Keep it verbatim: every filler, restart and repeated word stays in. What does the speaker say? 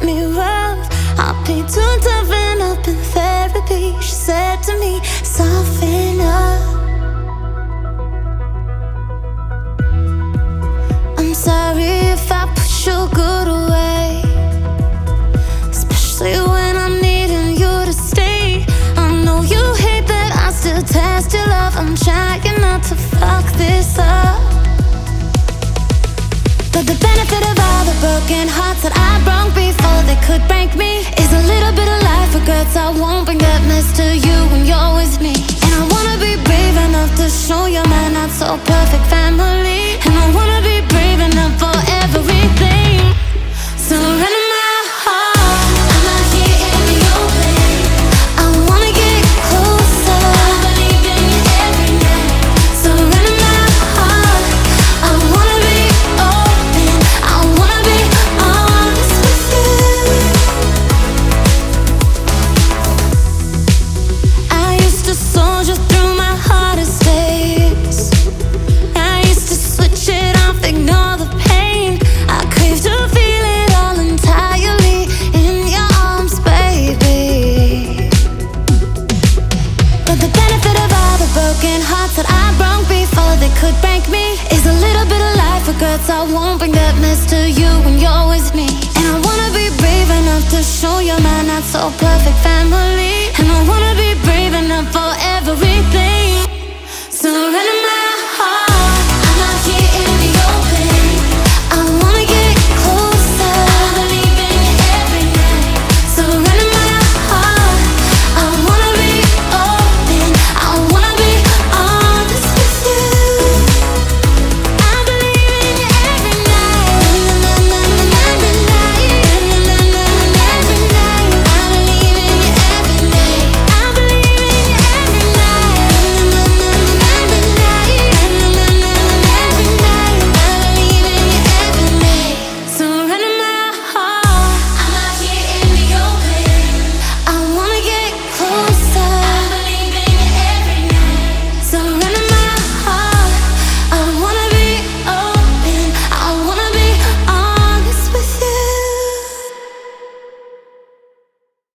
me rough. I'll be too toughen up in therapy. She said to me, soften up. I'm sorry if I push your good away, especially when I'm needing you to stay. I know you hate that I still test your love. I'm trying not to fuck this up, but the benefit of all the broken hearts that I broke before they could break me is a little bit of life regrets. I won't bring that mess to you when you're with me. And I wanna be brave enough to show you my not so perfect family. And I wanna be brave enough for everything. Surrender my heart, I'm not here in the open. I wanna get closer, I believe in you every night. Surrender my heart, I wanna be open, I wanna be honest with you. I used to soldier through my hardest days. I used to switch it off, ignore the pain. I crave to feel it all entirely in your arms, baby. But the benefit of all the broken hearts that I broke before they could break me is a little bit of life regrets. I won't bring that mess to you when you're with me. And I wanna be brave enough to show you my not so perfect family. And I wanna